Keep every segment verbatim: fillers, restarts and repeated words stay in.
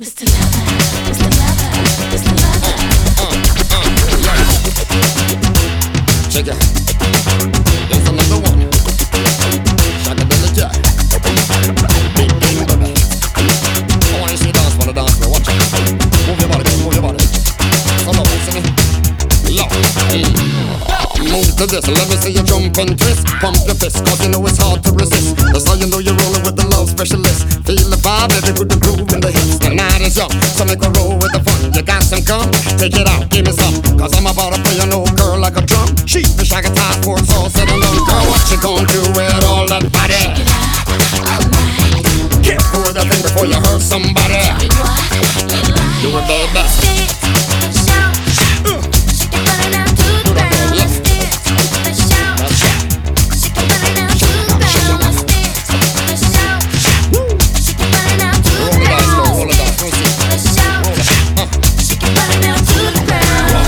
Mister Lover, Mister Lover, Mister Lover. Uh, uh, uh, yeah. Check it. There's another one. Shaka Dilla Jack. Big big baby. I wanna see you dance for the dance floor. Watch it. Move your body, move your body. Come on, see me. Low. Move to this, let me see you jump and twist. Pump your fist, cause you know it's hard to resist. That's how you know you're rolling with the love specialist. Feel the vibe, every good the groove in the hips. The night is young, so make a roll with the fun. You got some come, take it out, give me some. Cause I'm about to play an old girl like a drum. She wish I could tie for it's all said and done. Girl, what you gonna do with all that body? Shake it out all night. Get for the thing before you hurt somebody. Tell me what you like. Do it, baby. Dance, shout, shake your body down to the ground. Let's dance, shout, shake your body down to the ground. Let's dance, shout, shake your body down to the ground. Roll it out, roll it out. Let's shout, shake your body down to the ground.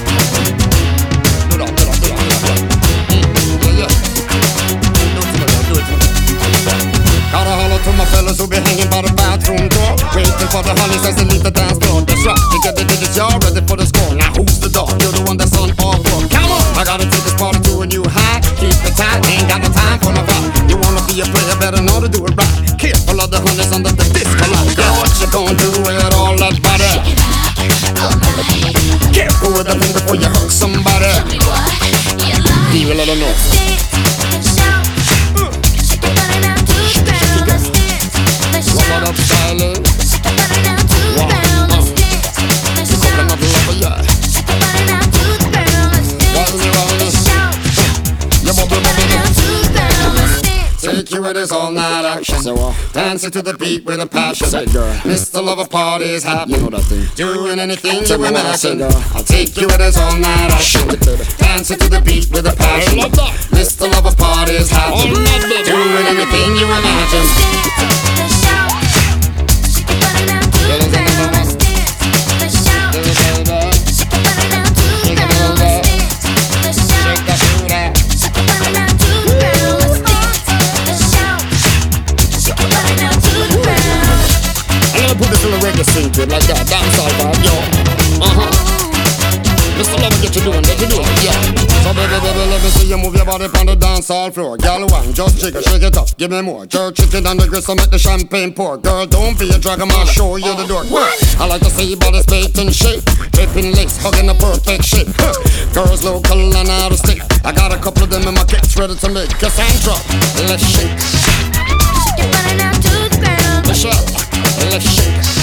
Do that, do that, do that, do that. Mm, yeah, yeah. Do it to me, do it to me. Gotta holler to my fellas who be hanging by the bathroom door, waiting for the honeys as they leave the dance floor. That's right, you get the digits, y'all ready for the score. Now who's the dog? You're the one that's on all four. Come on! I gotta take this party to a new high. Keep it tight, ain't got no time for no fight. You wanna be a player, better know to do it right. Careful of the honeys under the disco light. Girl, what you gonna do with all that body? Shake it out all night. Careful with the thing before you hurt somebody. Tell me what you like. Even let her know. Dance, shout, shake your body down to the ground. Let's dance, let's Rub it shout, up, silent. shake your body down to the ground. Let's dance, let's You shout, coconut lover, yeah. shake your body down to the ground. Let's dance, Roll it, roll it. let's shout, You bubble, body bubble, down to the ground. Let's dance. take you with this all night action. So, uh, dancing to the beat with a passion. Say, girl, Mister Lover party's happening. You know that thing. Doing anything you imagine. I'll take you with this all night action. Dancing to the beat with a passion. Mister Lover party's happening. Doing anything you imagine. Let's shout, shake your body down to the ground. Let's dance, let's shout, shake your body down to the ground. Let's dance, let's shout, shake your body down to the ground. Let's dance, let's shout, shake your body down to the ground. I'm gonna put this in a reggae scene, kid, like that. Dance all vibe, yo. Uh huh. Mister Lover, get you doing, get you doing, yeah. So baby, baby, let me see you move your body on the dance hall floor. Girl, wine, just shake it, shake it up, give me more. Jerk chicken on the gristle, make the champagne pour. Girl, don't be a dragon, I'll show you the door. Work. I like to see your body baked in shape, dripping lace, hugging the perfect shape. Huh. Girls local and out of state, I got a couple of them in my kits ready to make. Cassandra, let's shake. Shake your body down to the ground. Michelle, let's shake.